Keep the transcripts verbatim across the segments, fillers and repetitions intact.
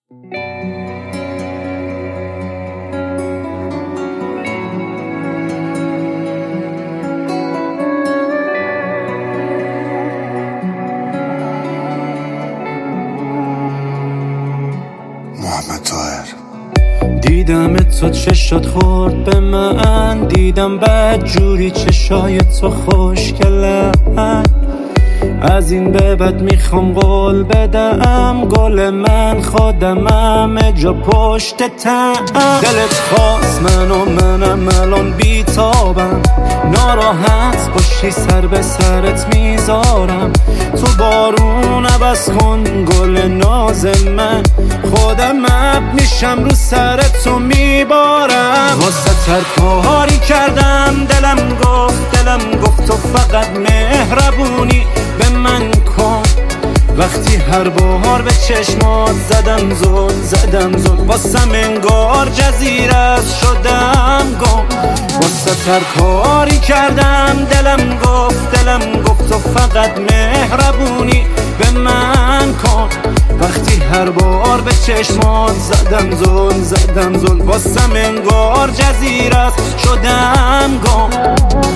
دیدم تو چشات خورد به من، دیدم بد جوری چشای تو خوشگلن. از این به بعد میخوام قول بدم، گل من خودمم جا پشت تن. دلت خواست من و منم الان بیتابم، ناراحت باشی سر به سرت میذارم. تو بارون عوض کن گل ناز من، خودم اب میشم رو سرت تو میبارم. واسه هر کاری کردم دلم گفت دلم گفت تو فقط مهربونی به من کن. وقتی هر بار به چشمات زدم زل زدم زل، واسم انگار جزیره شدم گم. واسه هر کاری کردم دلم گفت دلم گفت تو فقط مهربونی به من کن. وقتی هر بار به چشمات زدم زل زدم زل، واسم انگار جزیره شدم گم.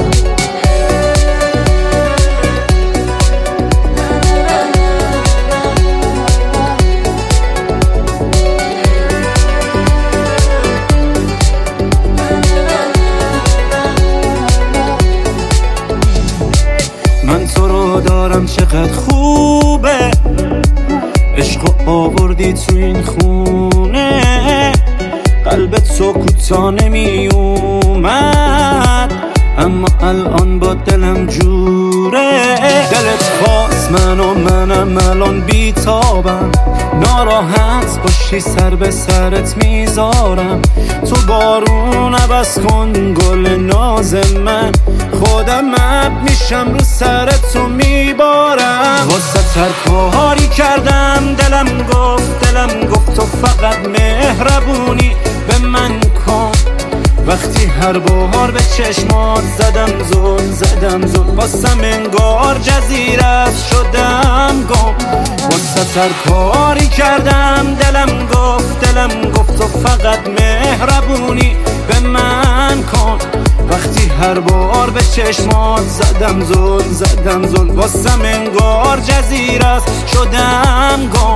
من تو رو دارم چقدر خوبه، عشق آوردی تو این خونه. قلبت تو کوتا نمی اومد، اما الان با دلم جوره. دلت خواست من و منم الان بیتابم، ناراحت باشی سر به سرت میذارم. تو بارون عوض کن گل ناز من، خودم اب میشم رو سرت تو میبارم. واسه هر کاری کردم دلم گفت دلم گفت تو فقط مهربونی به من کن. وقتی هر بار به چشمات زدم زل زدم زل، واسم انگار جزیره شدم گم. واسه هر کاری کردم دلم گفت دلم گفت تو فقط مهربونی به من کن. وقتی هر بار به چشمات زدم زل زدم زل، واسم انگار جزیره شدم گم.